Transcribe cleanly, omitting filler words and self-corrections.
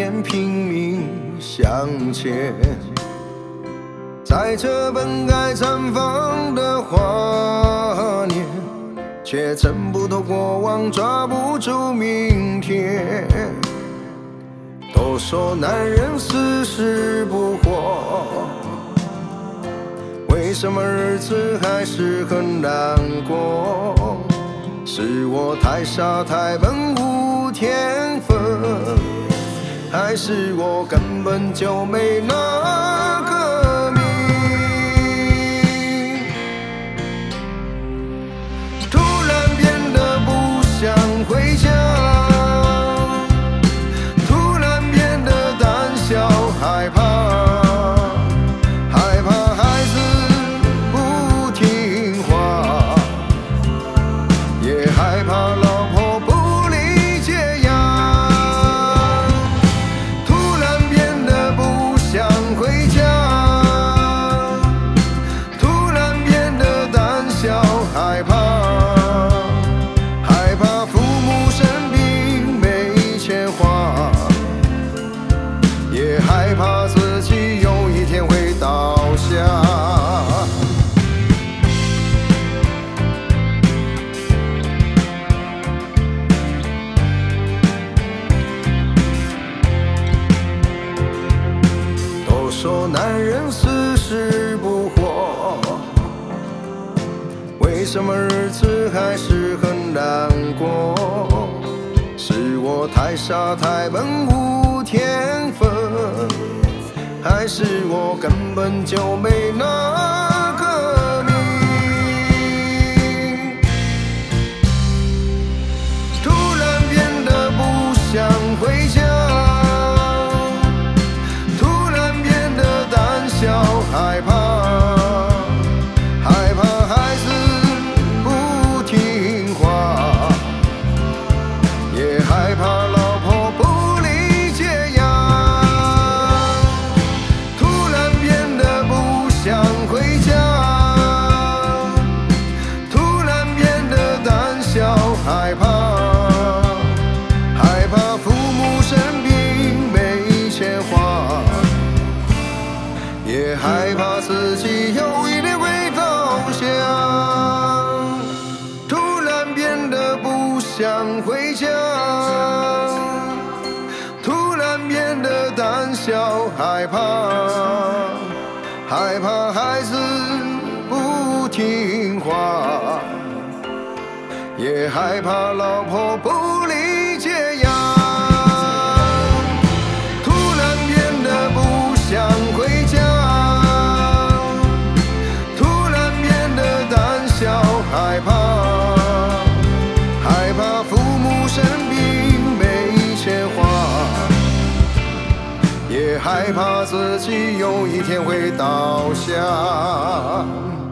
年拼命向前，在这本该绽放的华年，却挣不脱过往，抓不住明天。都说男人四十不惑，为什么日子还是很难过？是我太傻太笨无天分，还是我根本就没那个命？突然变得不想回家，突然变得胆小害怕，害怕孩子不听话，也害怕老婆不理解呀。突然变得不想回家，突然变得胆小害怕，害怕父母生病没钱花，也害怕自己有一天会倒下。说男人四十不惑，为什么日子还是很难过？是我太傻太笨无天分，还是我根本就没那个命？突然变得不想回家，害怕，害怕孩子不听话，也害怕老婆不理解呀。突然变得不想回家，突然变得胆小害怕，害怕父母生病没钱花，也害怕自己有一天会倒下。突然变得不想回家，突然变得胆小害怕，害怕孩子不听话，也害怕老婆不理解呀。突然变得不想回家，害怕，害怕父母生病没钱花，也害怕自己有一天会倒下。